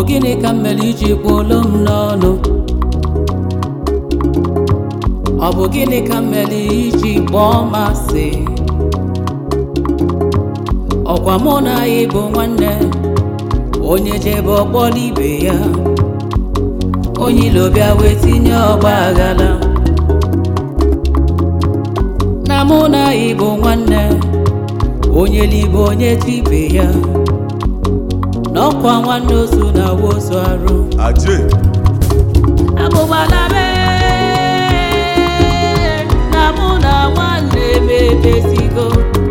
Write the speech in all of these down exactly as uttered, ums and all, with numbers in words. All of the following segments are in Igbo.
gịnị ka mmeli iji kpụlụ m n'ọnụ? Ọ bụ gịnị ka mmeli iji kpọọ m asị? Ọkwa mụ na ya bụ nwanne, onye jebe ọkpọla ibe ya, onye ilo bịa wee tinye ọgba aghara. Na mụ na ya bụ nwanne, onye libe onye tibe ya, n'ọkwa nwanne ozu na wozu arụ. Aje Abụbala be na mụ na nwanne m ebesigo.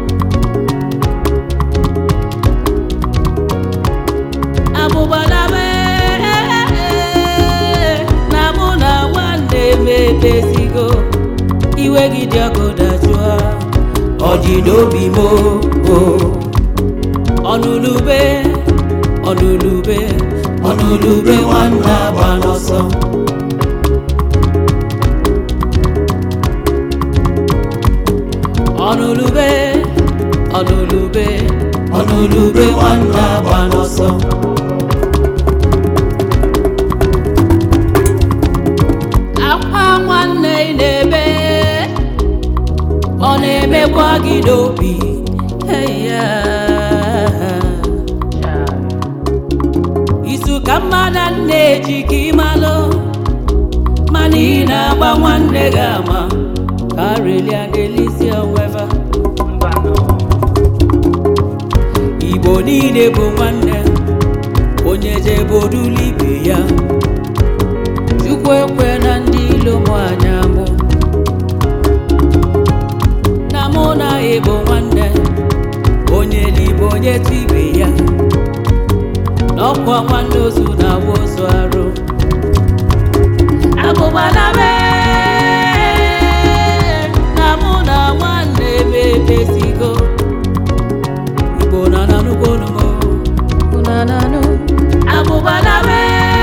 Abụbala be na mụ na nwanne m ebesigo. Iwe gị dị ọkụ dajụọ, ọ dị n'obi m o. Ọnụlube Ọnụlube Ọnụlube nwanne agba n'ọsọ. Ọnụlube Ọnụlube Ọnụlube nwanne agba n'ọsọ. Akwa nwanne ị na-ebe, ọ na-emekwa gị n'obi. Isu ka mmadụ na-eji ka ịmalụ, mana ị na-agba nwanne gị ama ka arelia ga-elisi onweva. Igbo niile bụ nwanne, onye jebe odulu ibe ya. Chukwu ekwe na ndị ilo mụ anya mụ. Na mụ na ya bụ nwanne, onye libe onye tibe ya, n'ọkwa nwanne ozu na wozu arụ. Abụbala be na mụ na nwanne m ebesigo. Igbo na nanụgo numo na nanụ. Abụbala be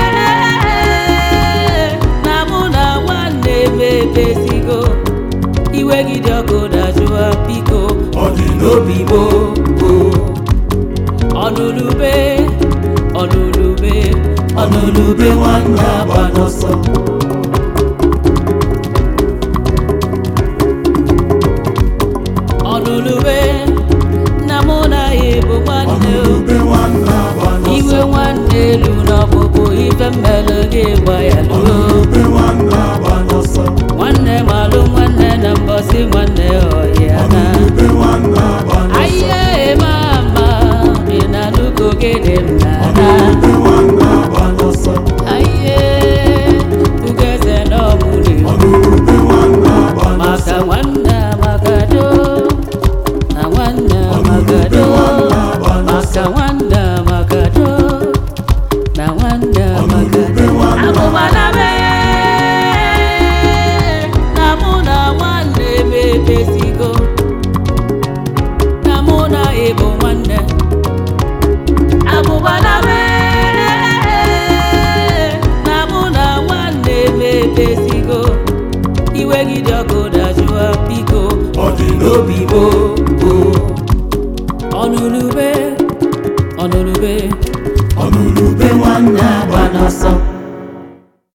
na mụ na nwanne m ebesigo. Iwe gị dị ọkụ dajụọ biko, ọ dị n'obi m o. Ọnụlube Ọnụlube Ọnụlube nwanne agba n'ọsọ. Ọnụlube na mụ na ya bụ nwanne o. Iwe nwanne elu n'ọbụbụ ife mmele gị gba ya luo. Nwanne malụ nwanne na mbọsị nwanne ọhịa na. Aye mama ị na-anụgo gịnị m na-ana. Aye ugeze n'ọmụlị maka nwanne amagado na nwanne amagado, maka nwanne amagado na nwanne amagado. Abụbala be na mụ na nwanne m ebesigo. Na mụ na ịbụ nwanne. Abụbala be na mụ na nwanne m ebesigo. Iwe gị dị ọkụ dajụọ biko, ọ dị n'obi m o.